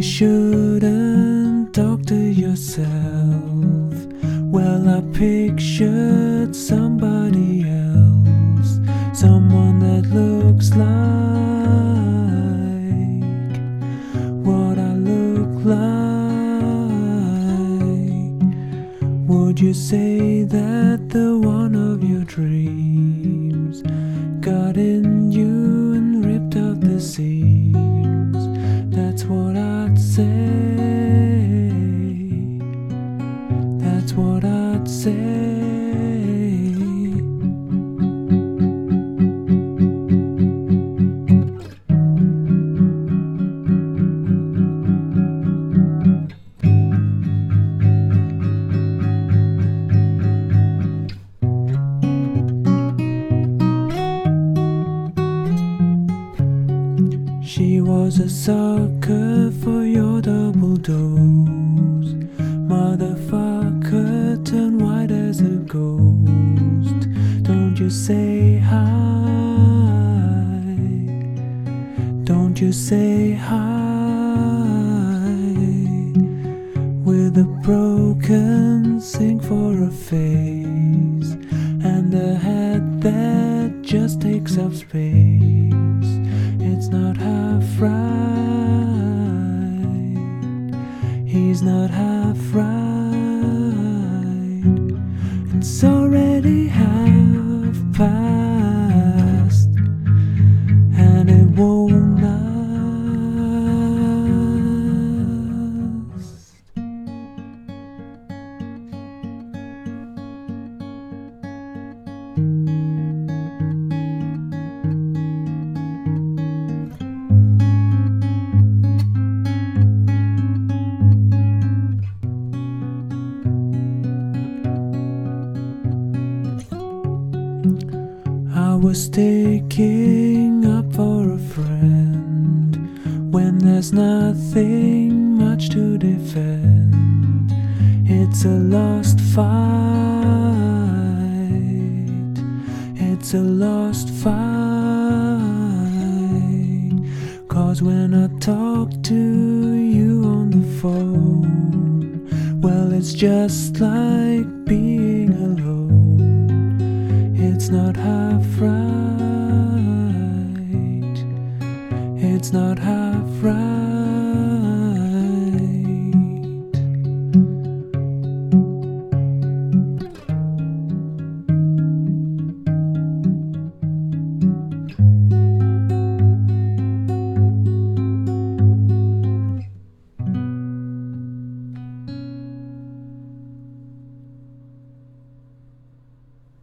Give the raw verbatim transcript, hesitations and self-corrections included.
shouldn't talk to yourself. Well, I pictured somebody else, someone that looks like what I look like. Would you say that the one of your dreams got in you and ripped out the seams? That's what I'd say. That's what I'd say. She was a sucker for your double dose. Motherfucker, turn white as a ghost. Don't you say hi. Don't you say hi. With a broken sink for a face and a head that just takes up space. It's not half right. He's not half right. It's already half past, and it won't last. I was taking up for a friend when there's nothing much to defend. It's a lost fight. It's a lost fight. 'Cause when I talk to you on the phone, well, it's just like being alone. It's not half right. It's not half right.